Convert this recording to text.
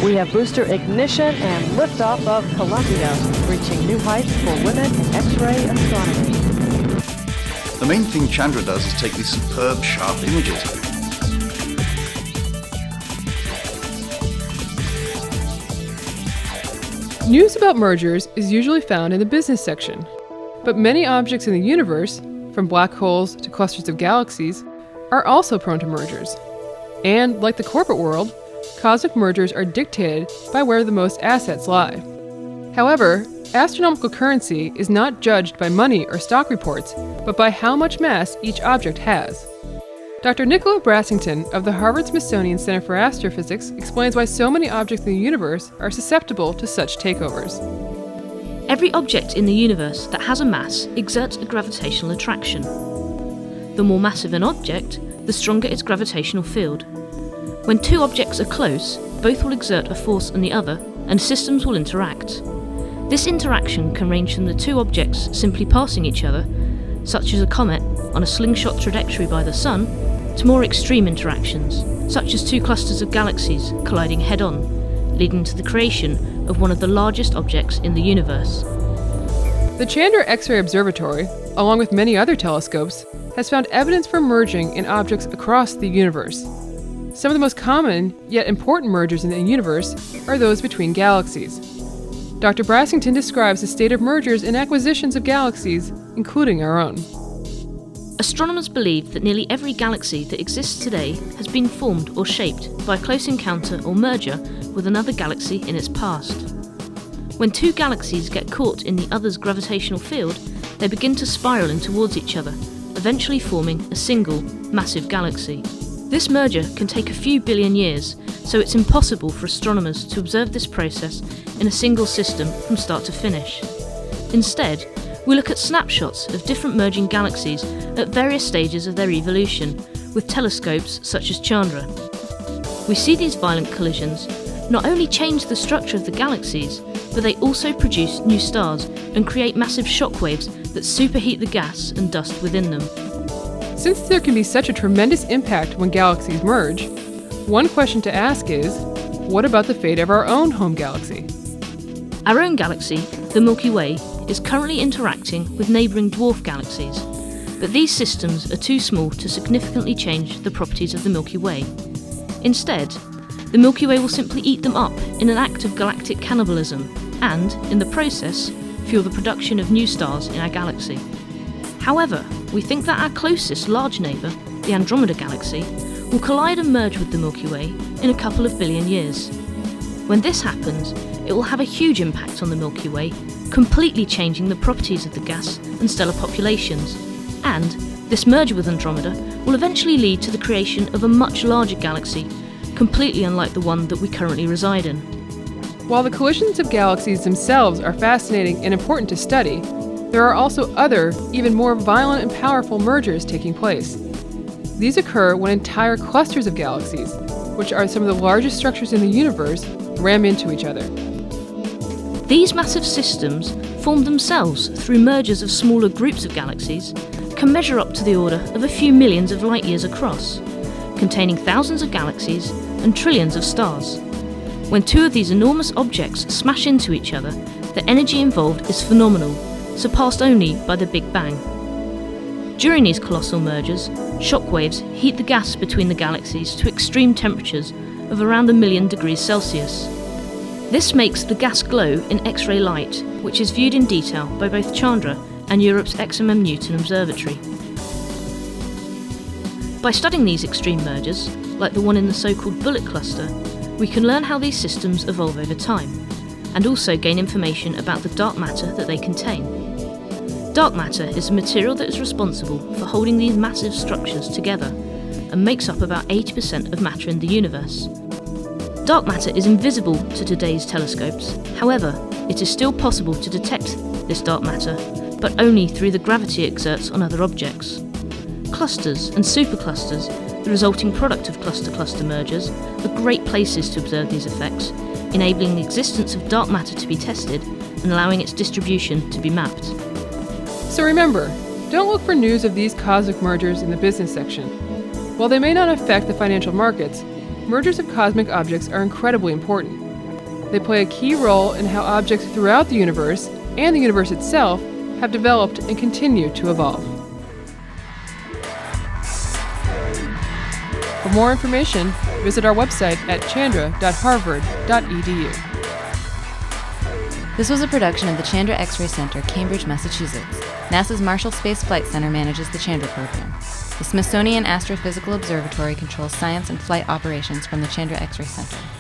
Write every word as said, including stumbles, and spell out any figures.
We have booster ignition and liftoff of Columbia, reaching new heights for women in X-ray astronomy. The main thing Chandra does is take these superb, sharp images. News about mergers is usually found in the business section, but many objects in the universe, from black holes to clusters of galaxies, are also prone to mergers. And, like the corporate world, cosmic mergers are dictated by where the most assets lie. However, astronomical currency is not judged by money or stock reports, but by how much mass each object has. Doctor Nicola Brassington of the Harvard-Smithsonian Center for Astrophysics explains why so many objects in the universe are susceptible to such takeovers. Every object in the universe that has a mass exerts a gravitational attraction. The more massive an object, the stronger its gravitational field. When two objects are close, both will exert a force on the other, and systems will interact. This interaction can range from the two objects simply passing each other, such as a comet on a slingshot trajectory by the Sun, to more extreme interactions, such as two clusters of galaxies colliding head-on, leading to the creation of one of the largest objects in the universe. The Chandra X-ray Observatory, along with many other telescopes, has found evidence for merging in objects across the universe. Some of the most common, yet important mergers in the universe are those between galaxies. Doctor Brassington describes the state of mergers and acquisitions of galaxies, including our own. Astronomers believe that nearly every galaxy that exists today has been formed or shaped by a close encounter or merger with another galaxy in its past. When two galaxies get caught in the other's gravitational field, they begin to spiral in towards each other, eventually forming a single, massive galaxy. This merger can take a few billion years, so it's impossible for astronomers to observe this process in a single system from start to finish. Instead, we look at snapshots of different merging galaxies at various stages of their evolution, with telescopes such as Chandra. We see these violent collisions not only change the structure of the galaxies, but they also produce new stars and create massive shockwaves that superheat the gas and dust within them. Since there can be such a tremendous impact when galaxies merge, one question to ask is, what about the fate of our own home galaxy? Our own galaxy, the Milky Way, is currently interacting with neighbouring dwarf galaxies, but these systems are too small to significantly change the properties of the Milky Way. Instead, the Milky Way will simply eat them up in an act of galactic cannibalism and, in the process, fuel the production of new stars in our galaxy. However, we think that our closest large neighbour, the Andromeda Galaxy, will collide and merge with the Milky Way in a couple of billion years. When this happens, it will have a huge impact on the Milky Way, completely changing the properties of the gas and stellar populations, and this merger with Andromeda will eventually lead to the creation of a much larger galaxy, completely unlike the one that we currently reside in. While the collisions of galaxies themselves are fascinating and important to study, there are also other, even more violent and powerful mergers taking place. These occur when entire clusters of galaxies, which are some of the largest structures in the universe, ram into each other. These massive systems, formed themselves through mergers of smaller groups of galaxies, can measure up to the order of a few millions of light years across, containing thousands of galaxies and trillions of stars. When two of these enormous objects smash into each other, the energy involved is phenomenal, surpassed only by the Big Bang. During these colossal mergers, shockwaves heat the gas between the galaxies to extreme temperatures of around a million degrees Celsius. This makes the gas glow in X-ray light, which is viewed in detail by both Chandra and Europe's X M M Newton Observatory. By studying these extreme mergers, like the one in the so-called Bullet Cluster, we can learn how these systems evolve over time, and also gain information about the dark matter that they contain. Dark matter is a material that is responsible for holding these massive structures together, and makes up about eighty percent of matter in the universe. Dark matter is invisible to today's telescopes, however, it is still possible to detect this dark matter, but only through the gravity it exerts on other objects. Clusters and superclusters, the resulting product of cluster-cluster mergers, are great places to observe these effects, enabling the existence of dark matter to be tested and allowing its distribution to be mapped. So remember, don't look for news of these cosmic mergers in the business section. While they may not affect the financial markets, mergers of cosmic objects are incredibly important. They play a key role in how objects throughout the universe and the universe itself have developed and continue to evolve. For more information, visit our website at chandra dot harvard dot e d u. This was a production of the Chandra X-ray Center, Cambridge, Massachusetts. NASA's Marshall Space Flight Center manages the Chandra program. The Smithsonian Astrophysical Observatory controls science and flight operations from the Chandra X-ray Center.